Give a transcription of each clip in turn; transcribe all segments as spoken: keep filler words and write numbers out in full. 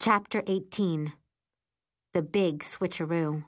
Chapter eighteen. The Big Switcheroo.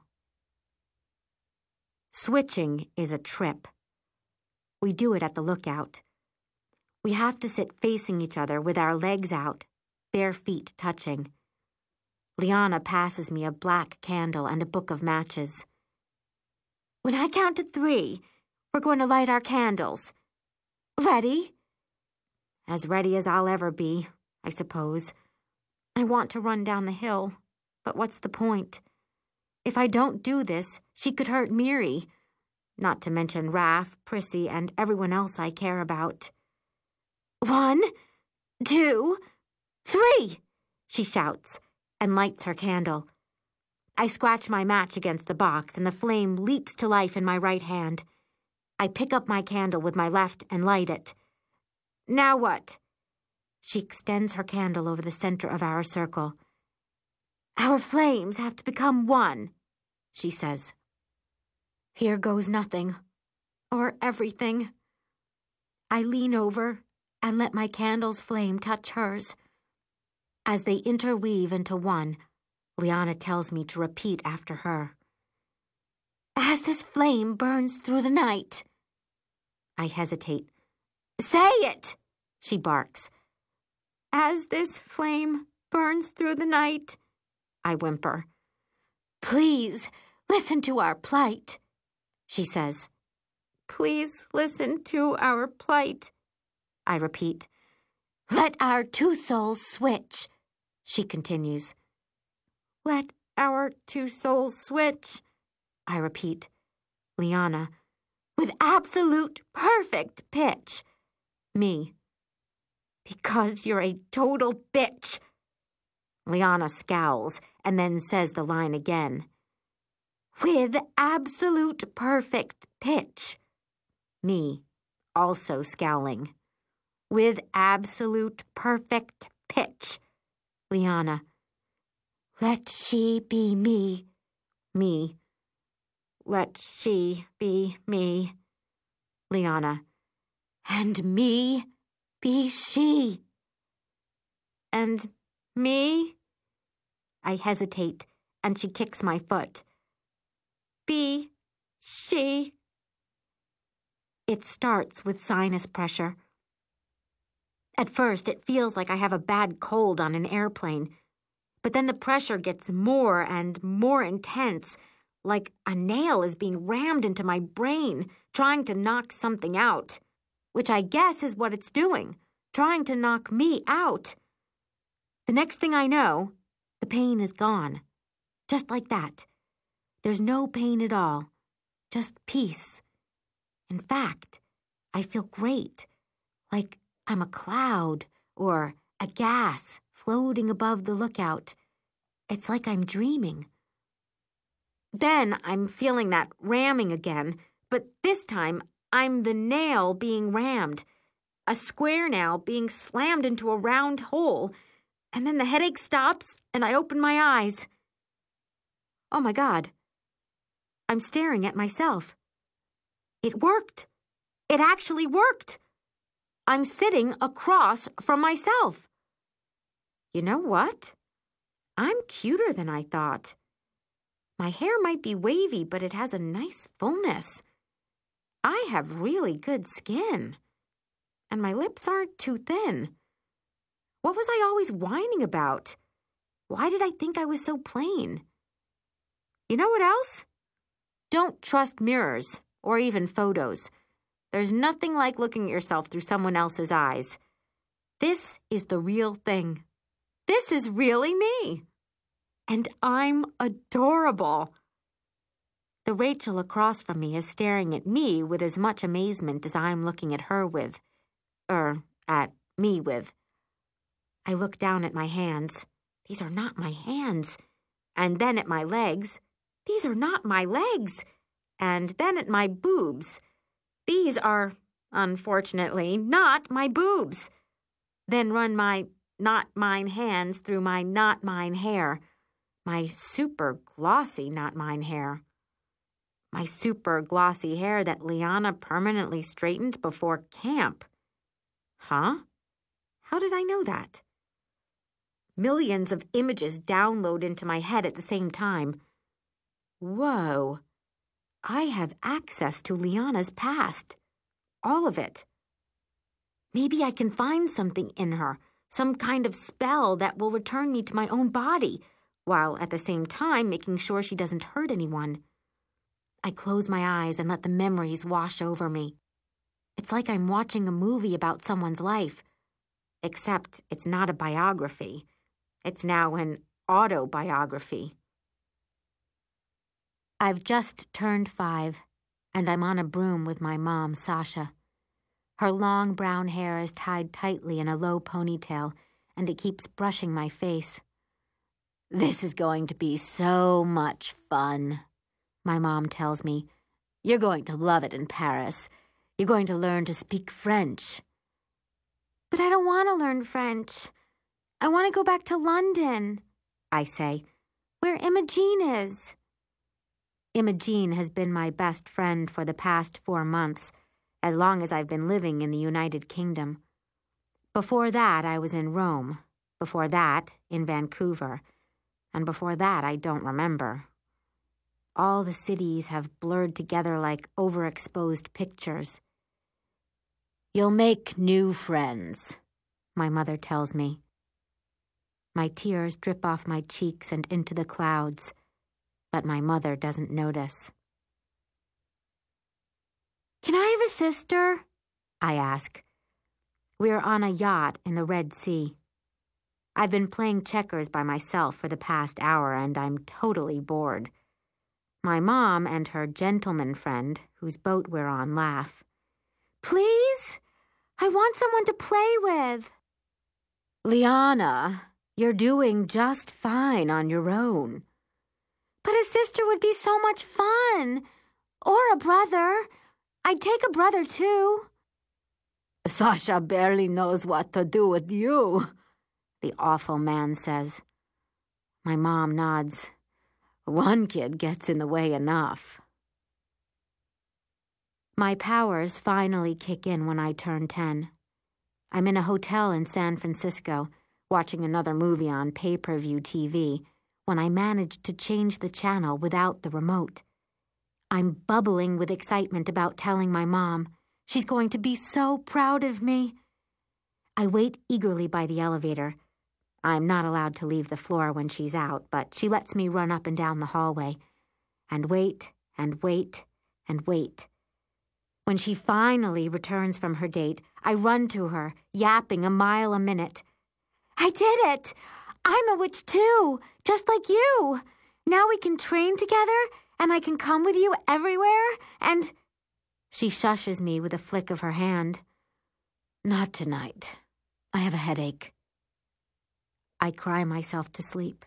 Switching is a trip. We do it at the lookout. We have to sit facing each other with our legs out, bare feet touching. Liana passes me a black candle and a book of matches. When I count to three, we're going to light our candles. Ready? As ready as I'll ever be, I suppose. I want to run down the hill, but what's the point? If I don't do this, she could hurt Miri, not to mention Raph, Prissy, and everyone else I care about. One, two, three, she shouts and lights her candle. I scratch my match against the box and the flame leaps to life in my right hand. I pick up my candle with my left and light it. Now what? She extends her candle over the center of our circle. Our flames have to become one, she says. Here goes nothing, or everything. I lean over and let my candle's flame touch hers. As they interweave into one, Liana tells me to repeat after her. As this flame burns through the night. I hesitate. Say it, she barks. As this flame burns through the night, I whimper. Please listen to our plight, she says. Please listen to our plight, I repeat. Let our two souls switch, she continues. Let our two souls switch, I repeat. Liana, with absolute perfect pitch. Me. Because you're a total bitch. Liana scowls and then says the line again. With absolute perfect pitch. Me, also scowling. With absolute perfect pitch. Liana. Let she be me. Me. Let she be me. Liana. And me be she. And me? I hesitate, and she kicks my foot. Be she. It starts with sinus pressure. At first, it feels like I have a bad cold on an airplane, but then the pressure gets more and more intense, like a nail is being rammed into my brain, trying to knock something out, which I guess is what it's doing, trying to knock me out. The next thing I know, the pain is gone. Just like that. There's no pain at all. Just peace. In fact, I feel great. Like I'm a cloud or a gas floating above the lookout. It's like I'm dreaming. Then I'm feeling that ramming again, but this time I'm the nail being rammed. A square nail being slammed into a round hole. And then the headache stops, and I open my eyes. Oh my God. I'm staring at myself. It worked. It actually worked. I'm sitting across from myself. You know what? I'm cuter than I thought. My hair might be wavy, but it has a nice fullness. I have really good skin. And my lips aren't too thin. What was I always whining about? Why did I think I was so plain? You know what else? Don't trust mirrors, or even photos. There's nothing like looking at yourself through someone else's eyes. This is the real thing. This is really me. And I'm adorable. The Rachel across from me is staring at me with as much amazement as I'm looking at her with. Er, at me with. I look down at my hands. These are not my hands. And then at my legs. These are not my legs. And then at my boobs. These are, unfortunately, not my boobs. Then run my not mine hands through my not mine hair. My super glossy not mine hair. My super glossy hair that Liana permanently straightened before camp. Huh? How did I know that? Millions of images download into my head at the same time. Whoa. I have access to Liana's past. All of it. Maybe I can find something in her, some kind of spell that will return me to my own body, while at the same time making sure she doesn't hurt anyone. I close my eyes and let the memories wash over me. It's like I'm watching a movie about someone's life, except it's not a biography. It's now an autobiography. I've just turned five, and I'm on a broom with my mom, Sasha. Her long brown hair is tied tightly in a low ponytail, and it keeps brushing my face. "This is going to be so much fun," my mom tells me. "You're going to love it in Paris. You're going to learn to speak French." "But I don't want to learn French. I want to go back to London," I say, "where Imogene is." Imogene has been my best friend for the past four months, as long as I've been living in the United Kingdom. Before that, I was in Rome. Before that, in Vancouver. And before that, I don't remember. All the cities have blurred together like overexposed pictures. "You'll make new friends," my mother tells me. My tears drip off my cheeks and into the clouds, but my mother doesn't notice. "Can I have a sister?" I ask. We're on a yacht in the Red Sea. I've been playing checkers by myself for the past hour, and I'm totally bored. My mom and her gentleman friend, whose boat we're on, laugh. "Please? I want someone to play with." "Liana, you're doing just fine on your own." "But a sister would be so much fun. Or a brother. I'd take a brother, too." "Sasha barely knows what to do with you," the awful man says. My mom nods. "One kid gets in the way enough." My powers finally kick in when I turn ten. I'm in a hotel in San Francisco, watching another movie on pay-per-view T V, when I manage to change the channel without the remote. I'm bubbling with excitement about telling my mom. She's going to be so proud of me. I wait eagerly by the elevator. I'm not allowed to leave the floor when she's out, but she lets me run up and down the hallway, and wait, and wait, and wait. When she finally returns from her date, I run to her, yapping a mile a minute. "I did it! I'm a witch too, just like you. Now we can train together, and I can come with you everywhere, and—" She shushes me with a flick of her hand. "Not tonight. I have a headache." I cry myself to sleep.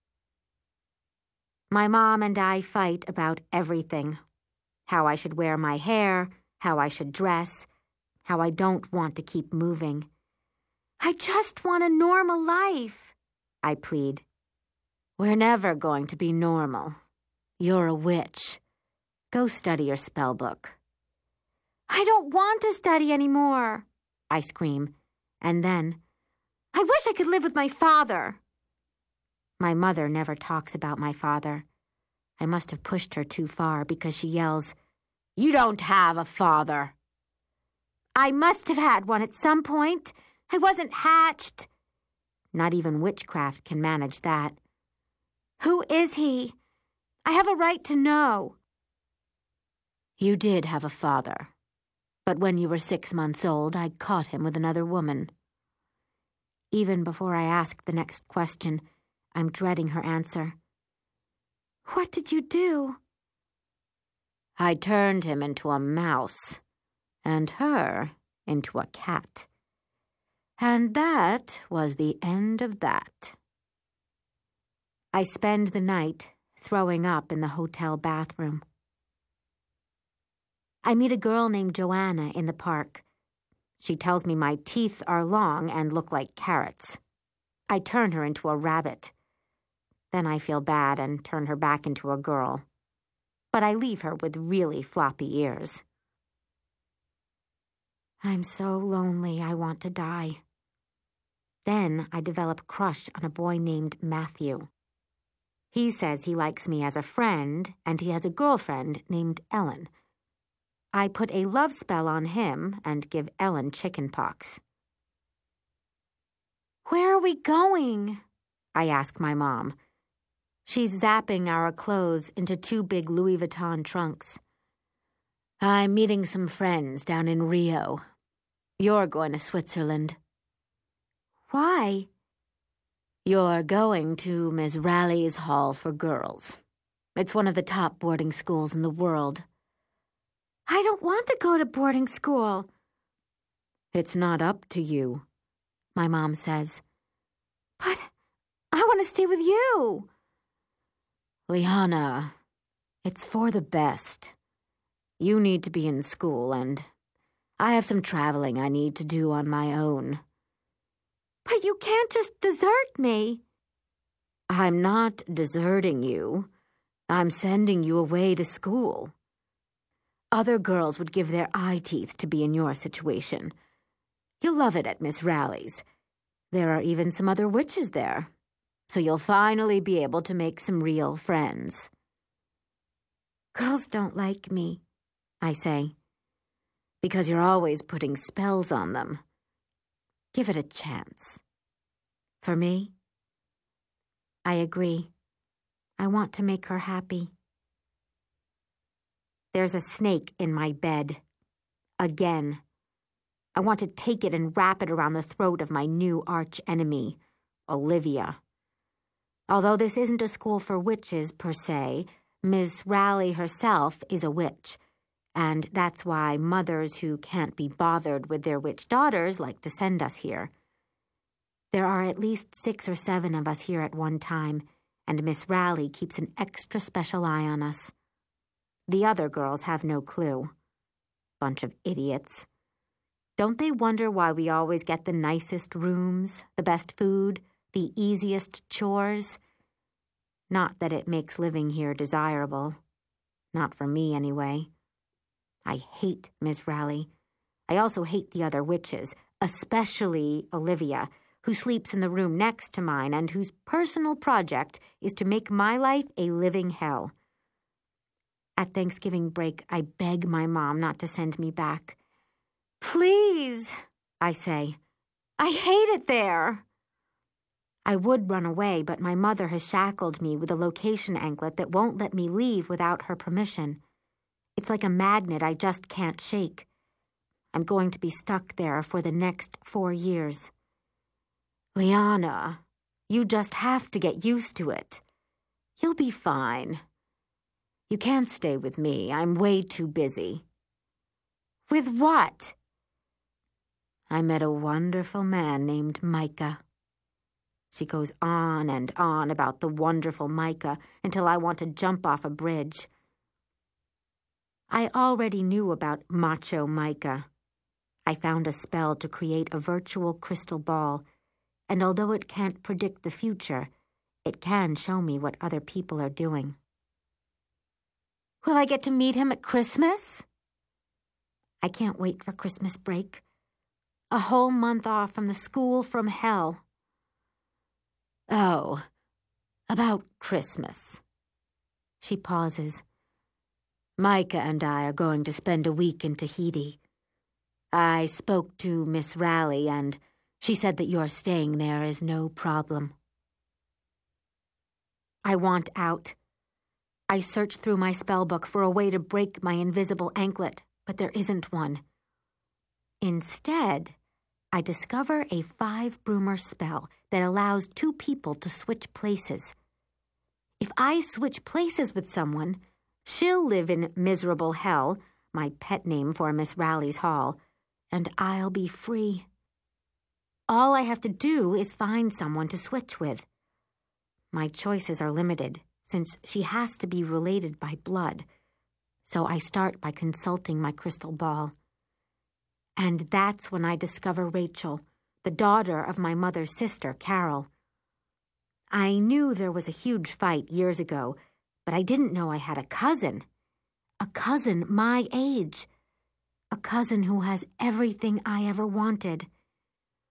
My mom and I fight about everything. How I should wear my hair, how I should dress, how I don't want to keep moving. "I just want a normal life," I plead. "We're never going to be normal. You're a witch. Go study your spell book." "I don't want to study anymore," I scream, and then, "I wish I could live with my father." My mother never talks about my father. I must have pushed her too far because she yells, "You don't have a father." "I must have had one at some point. I wasn't hatched." Not even witchcraft can manage that. "Who is he? I have a right to know." "You did have a father, but when you were six months old, I caught him with another woman." Even before I ask the next question, I'm dreading her answer. "What did you do?" "I turned him into a mouse, and her into a cat. And that was the end of that." I spend the night throwing up in the hotel bathroom. I meet a girl named Joanna in the park. She tells me my teeth are long and look like carrots. I turn her into a rabbit. Then I feel bad and turn her back into a girl. But I leave her with really floppy ears. I'm so lonely I want to die. Then I develop a crush on a boy named Matthew. He says he likes me as a friend, and he has a girlfriend named Ellen. I put a love spell on him and give Ellen chicken pox. "Where are we going?" I ask my mom. She's zapping our clothes into two big Louis Vuitton trunks. "I'm meeting some friends down in Rio. You're going to Switzerland." "Why?" "You're going to Miss Raleig's Hall for Girls. It's one of the top boarding schools in the world." "I don't want to go to boarding school." "It's not up to you," my mom says. "But I want to stay with you." "Liana, it's for the best. You need to be in school, and I have some traveling I need to do on my own." "But you can't just desert me." "I'm not deserting you. I'm sending you away to school. Other girls would give their eye teeth to be in your situation. You'll love it at Miss Raleig's. There are even some other witches there, so you'll finally be able to make some real friends." "Girls don't like me," I say. "Because you're always putting spells on them. Give it a chance. For me?" I agree. I want to make her happy. There's a snake in my bed. Again. I want to take it and wrap it around the throat of my new arch-enemy, Olivia. Although this isn't a school for witches, per se, Miss Raleigh herself is a witch, and that's why mothers who can't be bothered with their witch daughters like to send us here. There are at least six or seven of us here at one time, and Miss Raleigh keeps an extra special eye on us. The other girls have no clue. Bunch of idiots. Don't they wonder why we always get the nicest rooms, the best food, the easiest chores? Not that it makes living here desirable. Not for me, anyway. I hate Miss Raleigh. I also hate the other witches, especially Olivia, who sleeps in the room next to mine and whose personal project is to make my life a living hell. At Thanksgiving break, I beg my mom not to send me back. "Please," I say. "I hate it there." I would run away, but my mother has shackled me with a location anklet that won't let me leave without her permission. It's like a magnet I just can't shake. I'm going to be stuck there for the next four years. "Liana, you just have to get used to it. You'll be fine. You can't stay with me. I'm way too busy." "With what?" "I met a wonderful man named Micah." She goes on and on about the wonderful Micah until I want to jump off a bridge. I already knew about Macho Micah. I found a spell to create a virtual crystal ball, and although it can't predict the future, it can show me what other people are doing. "Will I get to meet him at Christmas?" I can't wait for Christmas break. A whole month off from the school from hell. "Oh, about Christmas." She pauses. "Micah and I are going to spend a week in Tahiti. I spoke to Miss Raleigh, and she said that your staying there is no problem." I want out. I search through my spellbook for a way to break my invisible anklet, but there isn't one. Instead, I discover a five-broomer spell that allows two people to switch places. If I switch places with someone, she'll live in miserable hell, my pet name for Miss Raleig's Hall, and I'll be free. All I have to do is find someone to switch with. My choices are limited, since she has to be related by blood, so I start by consulting my crystal ball. And that's when I discover Rachel, the daughter of my mother's sister, Carol. I knew there was a huge fight years ago, but I didn't know I had a cousin. A cousin my age. A cousin who has everything I ever wanted.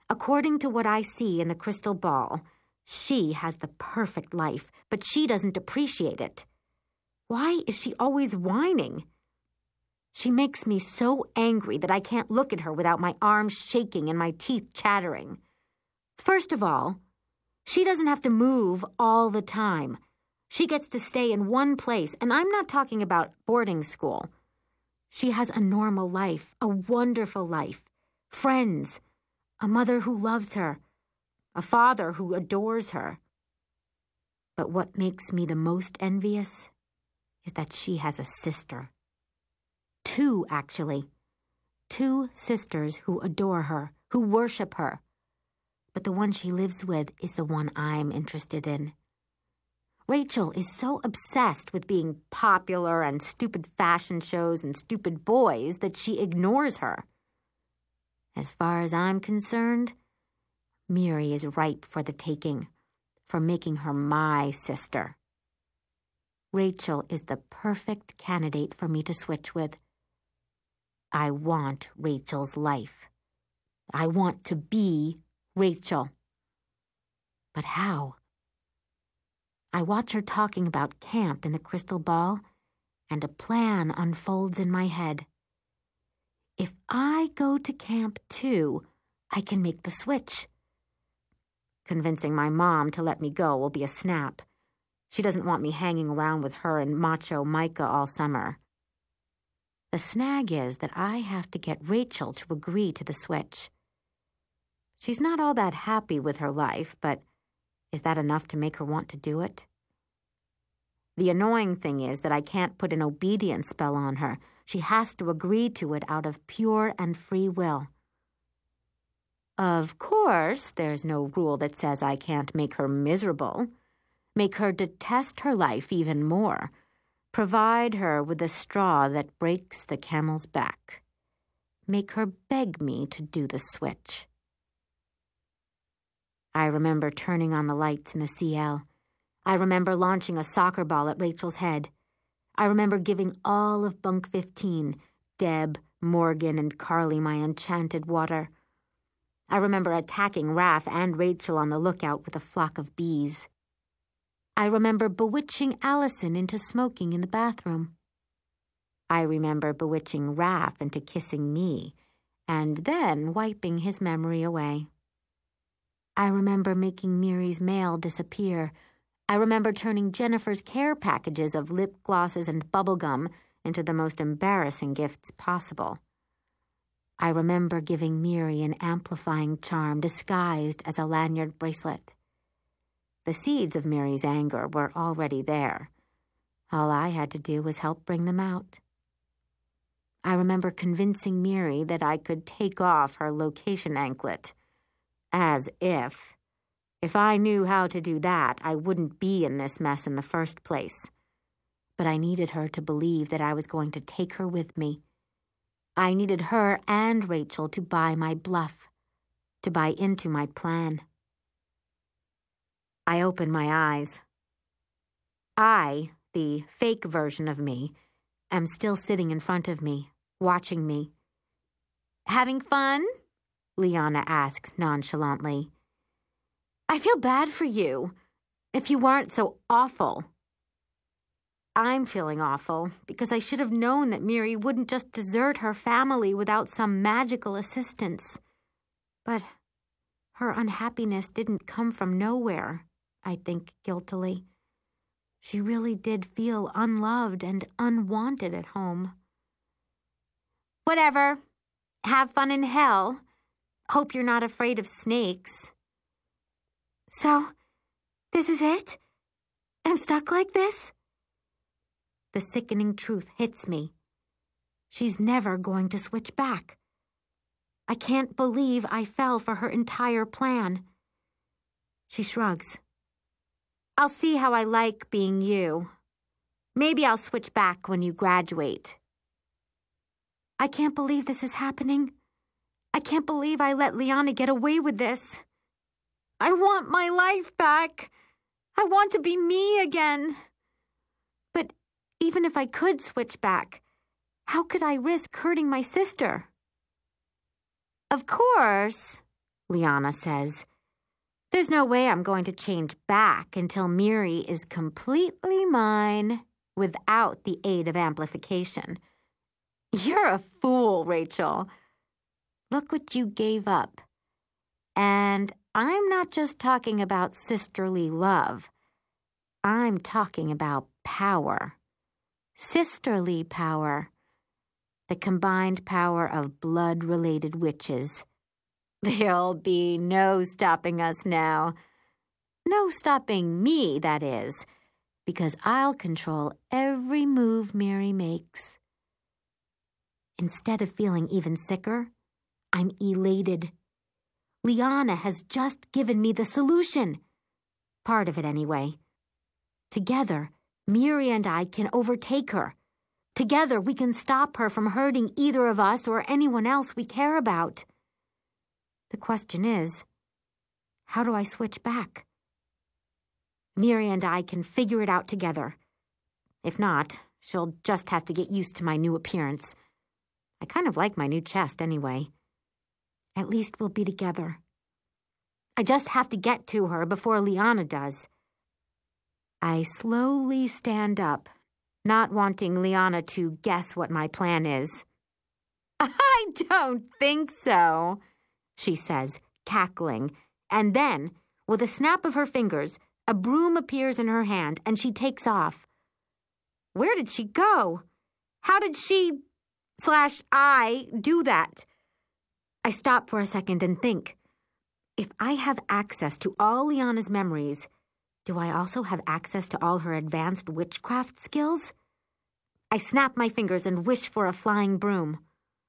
According to what I see in the crystal ball, she has the perfect life, but she doesn't appreciate it. Why is she always whining? She makes me so angry that I can't look at her without my arms shaking and my teeth chattering. First of all, she doesn't have to move all the time. She gets to stay in one place, and I'm not talking about boarding school. She has a normal life, a wonderful life, friends, a mother who loves her, a father who adores her. But what makes me the most envious is that she has a sister. Two, actually. Two sisters who adore her, who worship her. But the one she lives with is the one I'm interested in. Rachel is so obsessed with being popular and stupid fashion shows and stupid boys that she ignores her. As far as I'm concerned, Miri is ripe for the taking, for making her my sister. Rachel is the perfect candidate for me to switch with. I want Rachel's life. I want to be Rachel. But how? I watch her talking about camp in the crystal ball, and a plan unfolds in my head. If I go to camp too, I can make the switch. Convincing my mom to let me go will be a snap. She doesn't want me hanging around with her and macho Micah all summer. The snag is that I have to get Rachel to agree to the switch. She's not all that happy with her life, but is that enough to make her want to do it? The annoying thing is that I can't put an obedience spell on her. She has to agree to it out of pure and free will. Of course, there's no rule that says I can't make her miserable, make her detest her life even more, provide her with the straw that breaks the camel's back, make her beg me to do the switch. I remember turning on the lights in the C L. I remember launching a soccer ball at Rachel's head. I remember giving all of Bunk fifteen, Deb, Morgan, and Carly my enchanted water. I remember attacking Raph and Rachel on the lookout with a flock of bees. I remember bewitching Allison into smoking in the bathroom. I remember bewitching Raph into kissing me, and then wiping his memory away. I remember making Miri's mail disappear. I remember turning Jennifer's care packages of lip glosses and bubblegum into the most embarrassing gifts possible. I remember giving Miri an amplifying charm disguised as a lanyard bracelet. The seeds of Miri's anger were already there. All I had to do was help bring them out. I remember convincing Miri that I could take off her location anklet. As if. If I knew how to do that, I wouldn't be in this mess in the first place. But I needed her to believe that I was going to take her with me. I needed her and Rachel to buy my bluff, to buy into my plan. I opened my eyes. I, the fake version of me, am still sitting in front of me, watching me. "Having fun?" Liana asks nonchalantly. "I feel bad for you. If you weren't so awful." I'm feeling awful because I should have known that Miri wouldn't just desert her family without some magical assistance. But her unhappiness didn't come from nowhere, I think guiltily. She really did feel unloved and unwanted at home. "Whatever. Have fun in hell. Hope you're not afraid of snakes." "So, this is it? I'm stuck like this?" The sickening truth hits me. She's never going to switch back. I can't believe I fell for her entire plan. She shrugs. "I'll see how I like being you. Maybe I'll switch back when you graduate." I can't believe this is happening. I can't believe I let Liana get away with this. I want my life back. I want to be me again. But even if I could switch back, how could I risk hurting my sister? "Of course," Liana says. There's no way I'm going to change back until Miri is completely mine without the aid of amplification. You're a fool, Rachel. Look what you gave up. And I'm not just talking about sisterly love. I'm talking about power. Sisterly power. The combined power of blood-related witches. There'll be no stopping us now. No stopping me, that is, because I'll control every move Miri makes. Instead of feeling even sicker, I'm elated. Liana has just given me the solution. Part of it, anyway. Together, Miri and I can overtake her. Together, we can stop her from hurting either of us or anyone else we care about. The question is, how do I switch back? Miri and I can figure it out together. If not, she'll just have to get used to my new appearance. I kind of like my new chest anyway. At least we'll be together. I just have to get to her before Liana does. I slowly stand up, not wanting Liana to guess what my plan is. I don't think so, she says, cackling, and then, with a snap of her fingers, a broom appears in her hand and she takes off. Where did she go? How did she, slash I, do that? I stop for a second and think. If I have access to all Liana's memories, do I also have access to all her advanced witchcraft skills? I snap my fingers and wish for a flying broom.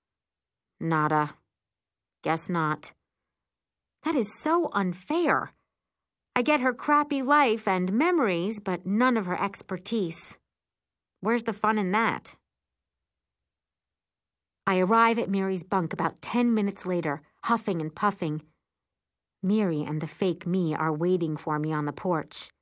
Nada. Guess not. That is so unfair. I get her crappy life and memories, but none of her expertise. Where's the fun in that? I arrive at Miri's bunk about ten minutes later, huffing and puffing. Miri and the fake me are waiting for me on the porch.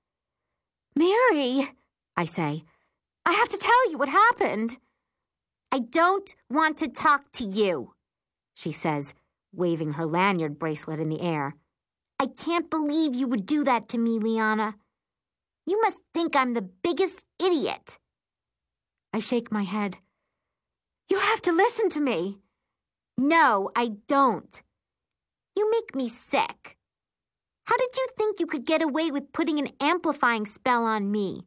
Miri, I say, I have to tell you what happened. I don't want to talk to you, she says, waving her lanyard bracelet in the air. I can't believe you would do that to me, Liana. You must think I'm the biggest idiot. I shake my head. You have to listen to me. No, I don't. You make me sick. How did you think you could get away with putting an amplifying spell on me?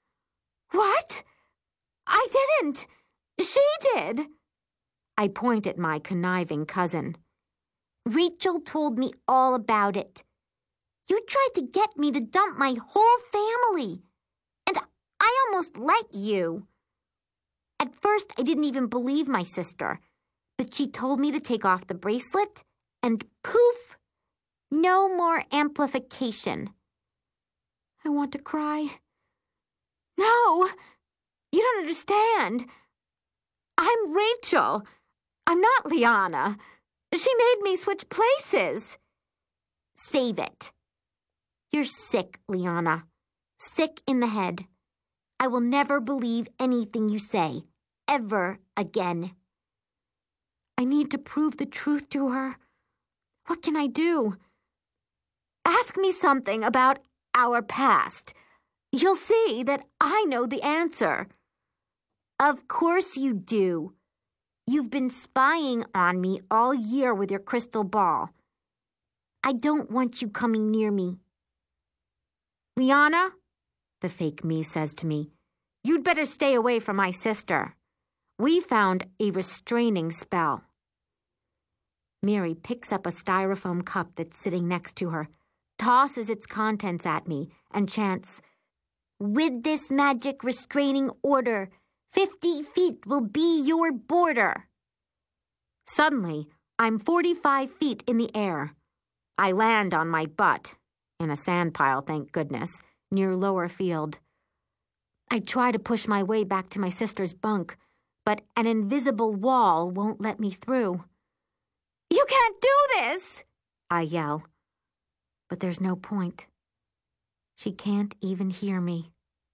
What? I didn't. She did. I point at my conniving cousin. Rachel told me all about it. You tried to get me to dump my whole family. And I almost let you. At first, I didn't even believe my sister, but she told me to take off the bracelet, and poof, no more amplification. I want to cry. No, you don't understand. I'm Rachel. I'm not Liana. She made me switch places. Save it. You're sick, Liana. Sick in the head. I will never believe anything you say. Ever again. I need to prove the truth to her. What can I do? Ask me something about our past. You'll see that I know the answer. Of course you do. You've been spying on me all year with your crystal ball. I don't want you coming near me. Liana, the fake me says to me, you'd better stay away from my sister. We found a restraining spell. Miri picks up a styrofoam cup that's sitting next to her, tosses its contents at me, and chants, with this magic restraining order, fifty feet will be your border. Suddenly, I'm forty-five feet in the air. I land on my butt, in a sand pile, thank goodness, near Lower Field. I try to push my way back to my sister's bunk, but an invisible wall won't let me through. You can't do this, I yell. But there's no point. She can't even hear me.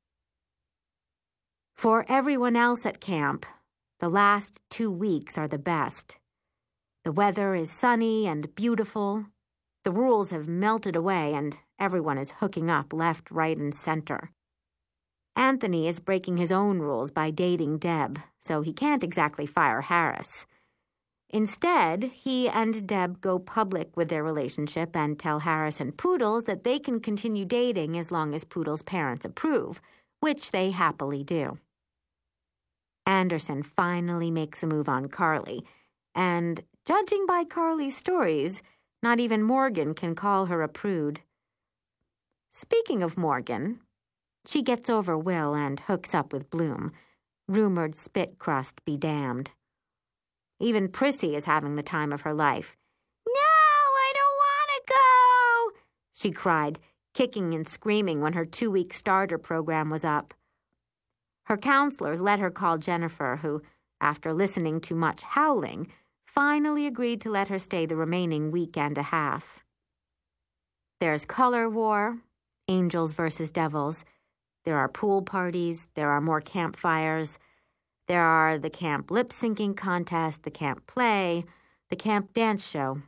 For everyone else at camp, the last two weeks are the best. The weather is sunny and beautiful. The rules have melted away, and everyone is hooking up left, right, and center. Anthony is breaking his own rules by dating Deb, so he can't exactly fire Harris. Instead, he and Deb go public with their relationship and tell Harris and Poodles that they can continue dating as long as Poodles' parents approve, which they happily do. Anderson finally makes a move on Carly, and, judging by Carly's stories, not even Morgan can call her a prude. Speaking of Morgan, she gets over Will and hooks up with Bloom. Rumored spit crust be damned. Even Prissy is having the time of her life. "No, I don't want to go," she cried, kicking and screaming when her two-week starter program was up. Her counselors let her call Jennifer, who, after listening to much howling, finally agreed to let her stay the remaining week and a half. There's color war, angels versus devils. There are pool parties, there are more campfires. There are the camp lip-syncing contest, the camp play, the camp dance show.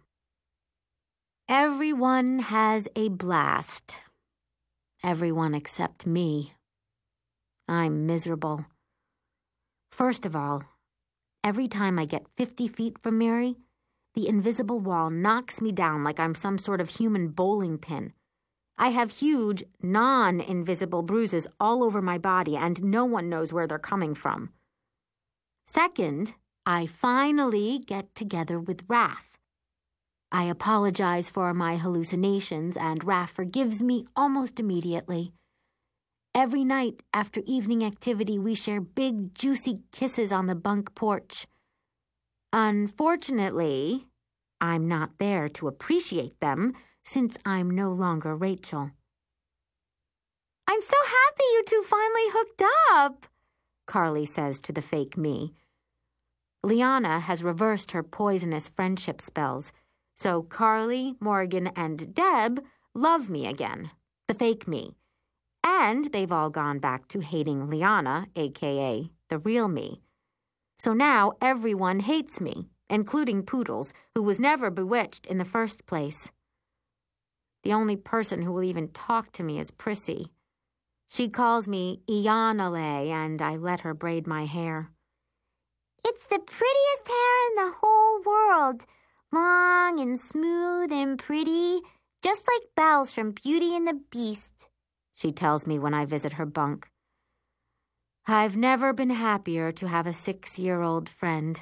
Everyone has a blast. Everyone except me. I'm miserable. First of all, every time I get fifty feet from Mary, the invisible wall knocks me down like I'm some sort of human bowling pin. I have huge, non-invisible bruises all over my body, and no one knows where they're coming from. Second, I finally get together with Raph. I apologize for my hallucinations, and Raph forgives me almost immediately. Every night after evening activity, we share big, juicy kisses on the bunk porch. Unfortunately, I'm not there to appreciate them since I'm no longer Rachel. "I'm so happy you two finally hooked up," Carly says to the fake me. Liana has reversed her poisonous friendship spells, so Carly, Morgan, and Deb love me again, the fake me. And they've all gone back to hating Liana, a k a the real me. So now everyone hates me, including Poodles, who was never bewitched in the first place. The only person who will even talk to me is Prissy. She calls me Iyanale, and I let her braid my hair. "It's the prettiest hair in the whole world. Long and smooth and pretty, just like Belle's from Beauty and the Beast," she tells me when I visit her bunk. I've never been happier to have a six-year-old friend.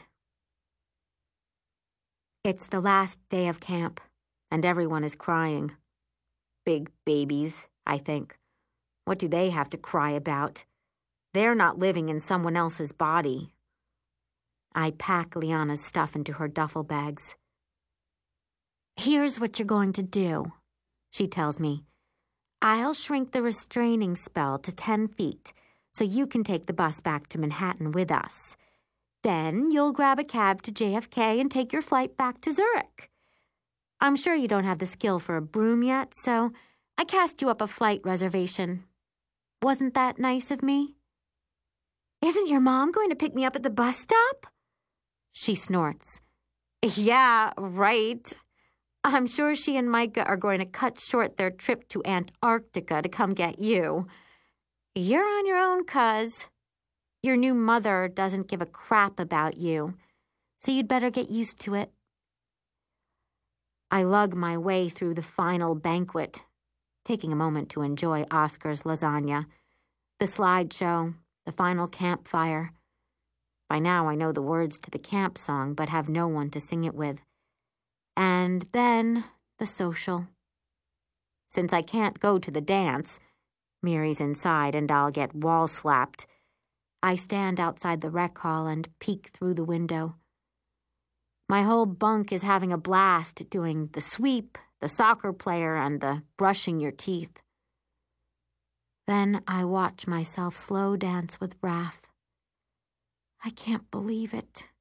It's the last day of camp, and everyone is crying. Big babies, I think. What do they have to cry about? They're not living in someone else's body. I pack Liana's stuff into her duffel bags. "Here's what you're going to do," she tells me. "I'll shrink the restraining spell to ten feet so you can take the bus back to Manhattan with us. Then you'll grab a cab to J F K and take your flight back to Zurich. I'm sure you don't have the skill for a broom yet, so I cast you up a flight reservation. Wasn't that nice of me?" "Isn't your mom going to pick me up at the bus stop?" She snorts. "Yeah, right. I'm sure she and Micah are going to cut short their trip to Antarctica to come get you. You're on your own, cuz. Your new mother doesn't give a crap about you, so you'd better get used to it." I lug my way through the final banquet, taking a moment to enjoy Oscar's lasagna, the slideshow, the final campfire. By now I know the words to the camp song, but have no one to sing it with. And then the social. Since I can't go to the dance, Mary's inside and I'll get wall-slapped, I stand outside the rec hall and peek through the window. My whole bunk is having a blast doing the sweep, the soccer player, and the brushing your teeth. Then I watch myself slow dance with Raph. I can't believe it.